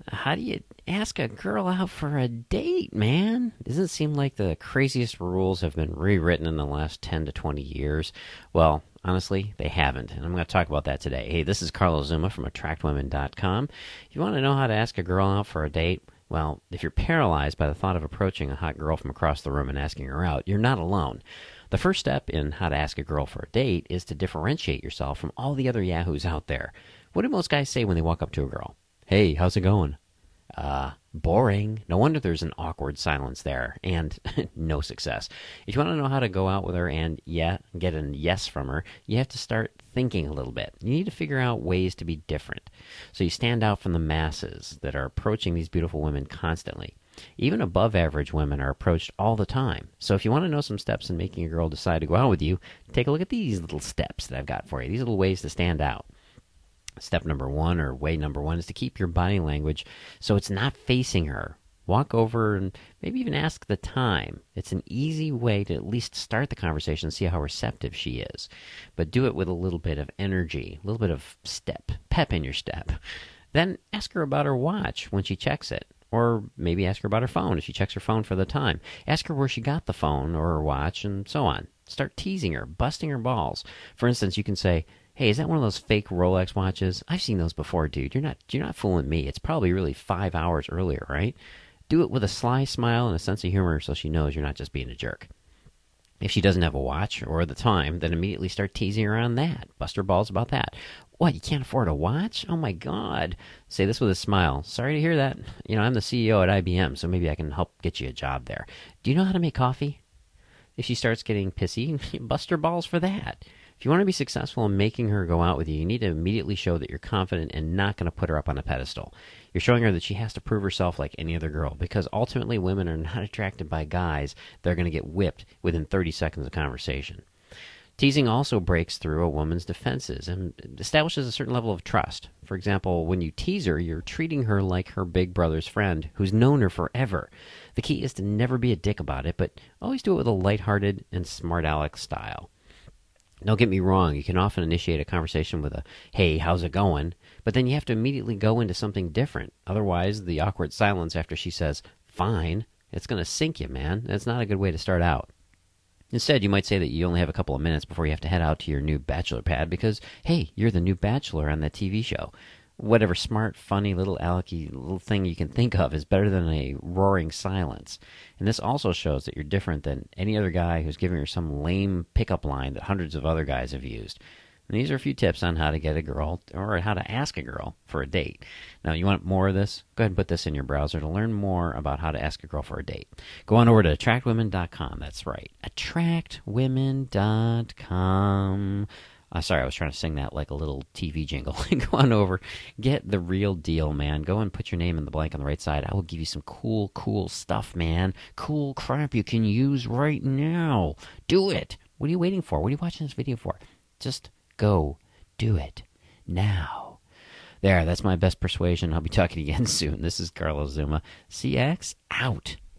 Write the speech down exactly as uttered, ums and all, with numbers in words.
How do you ask a girl out for a date, man? Doesn't it seem like the craziest rules have been rewritten in the last ten to twenty years? Well, honestly, they haven't, and I'm going to talk about that today. Hey, this is Carlos Zuma from attract women dot com. If you want to know how to ask a girl out for a date, well, if you're paralyzed by the thought of approaching a hot girl from across the room and asking her out, you're not alone. The first step in how to ask a girl for a date is to differentiate yourself from all the other yahoos out there. What do most guys say when they walk up to a girl? Hey, how's it going? Uh, boring. No wonder there's an awkward silence there, and no success. If you want to know how to go out with her and yeah, get a yes from her, you have to start thinking a little bit. You need to figure out ways to be different, so you stand out from the masses that are approaching these beautiful women constantly. Even above average women are approached all the time. So if you want to know some steps in making a girl decide to go out with you, take a look at these little steps that I've got for you. These little ways to stand out. Step number one, or way number one, is to keep your body language so it's not facing her. Walk over and maybe even ask the time. It's an easy way to at least start the conversation and see how receptive she is. But do it with a little bit of energy, a little bit of step, pep in your step. Then ask her about her watch when she checks it. Or maybe ask her about her phone if she checks her phone for the time. Ask her where she got the phone or her watch and so on. Start teasing her, busting her balls. For instance, you can say, hey, is that one of those fake Rolex watches? I've seen those before, dude. You're not you're not fooling me. It's probably really five hours earlier, right? Do it with a sly smile and a sense of humor so she knows you're not just being a jerk. If she doesn't have a watch or the time, then immediately start teasing her on that. Bust her balls about that. What, you can't afford a watch? Oh my God. Say this with a smile. Sorry to hear that. You know, I'm the C E O at I B M, so maybe I can help get you a job there. Do you know how to make coffee? If she starts getting pissy, bust her balls for that. If you want to be successful in making her go out with you, you need to immediately show that you're confident and not going to put her up on a pedestal. You're showing her that she has to prove herself like any other girl, because ultimately women are not attracted by guys that are going to get whipped within thirty seconds of conversation. Teasing also breaks through a woman's defenses and establishes a certain level of trust. For example, when you tease her, you're treating her like her big brother's friend who's known her forever. The key is to never be a dick about it, but always do it with a lighthearted and smart aleck style. Don't get me wrong, you can often initiate a conversation with a, hey, how's it going? But then you have to immediately go into something different. Otherwise, the awkward silence after she says, fine, it's going to sink you, man. That's not a good way to start out. Instead, you might say that you only have a couple of minutes before you have to head out to your new bachelor pad because, hey, you're the new bachelor on that T V show. Whatever smart, funny, little alecky little thing you can think of is better than a roaring silence. And this also shows that you're different than any other guy who's giving her some lame pickup line that hundreds of other guys have used. And these are a few tips on how to get a girl, or how to ask a girl for a date. Now, you want more of this? Go ahead and put this in your browser to learn more about how to ask a girl for a date. Go on over to attract women dot com. That's right, attract women dot com. Uh, sorry, I was trying to sing that like a little T V jingle. Go on over. Get the real deal, man. Go and put your name in the blank on the right side. I will give you some cool, cool stuff, man. Cool crap you can use right now. Do it. What are you waiting for? What are you watching this video for? Just go do it now. There, that's my best persuasion. I'll be talking again soon. This is Carlos Zuma. C X out.